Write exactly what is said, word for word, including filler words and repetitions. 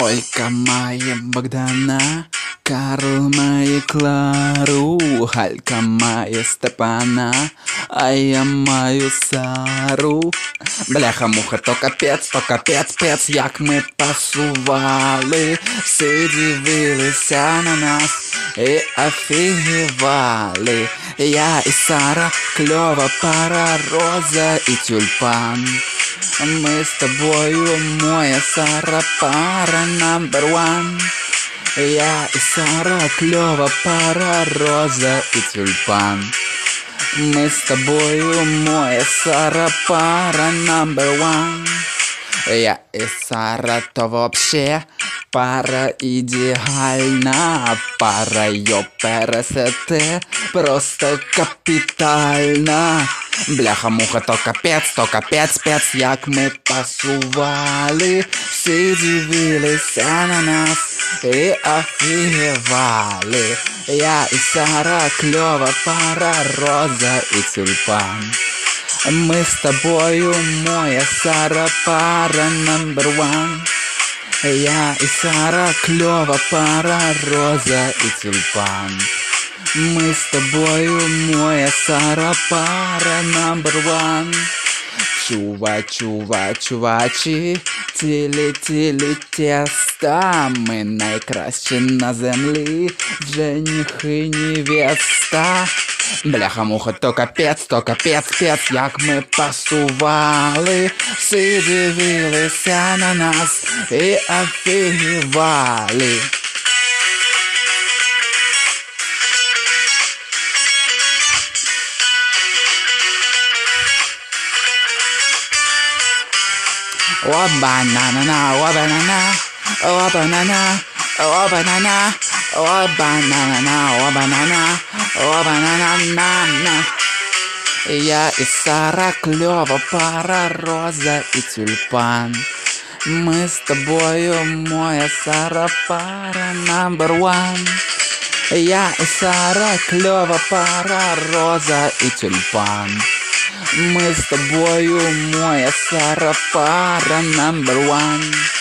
Олька має Богдана, Карл має Клару, Галька має Степана, а я маю Сару. Бляха-муха, то капець, то капець, пець, як ми пасували. Всі дивилися на нас і офігівали. Я і Сара, кльова пара, Роза і Тюльпан. Ми з тобою, моя Сара, пара number one. Я і Сара, кльова пара, Роза і Тюльпан. Ми з тобою, моя Сара, пара number one. Я і Сара, то вообще пара ідеальна. Пара, йо, пересете, просто капітальна. Бляха-муха, то капець, то капець, пець, як ми пасували. Всі дивилися на нас і офігівали. Я і Сара, кльова пара, Роза і Тюльпан. Ми з тобою, моя Сара, пара number one. Я і Сара, кльова пара, Роза і Тюльпан. Ми з тобою, моя Сара, пара number one. Чува, чува, чувачі, тілі-тілі тіста. Ми найкращі на землі, женихи невеста. Бляха-муха, то капець, то капець, пець, як ми пасували. Всі дивилися на нас і офігівали. О банана, о банана, о банана, о банана, о банана, о банана, о банана. Я і Сара, кльова пара, Роза і Тюльпан. Ми з тобою, моя Сара, пара number one. Я і Сара, кльова пара, Роза і Тюльпан. Ми з тобою, моя Сара, пара number one.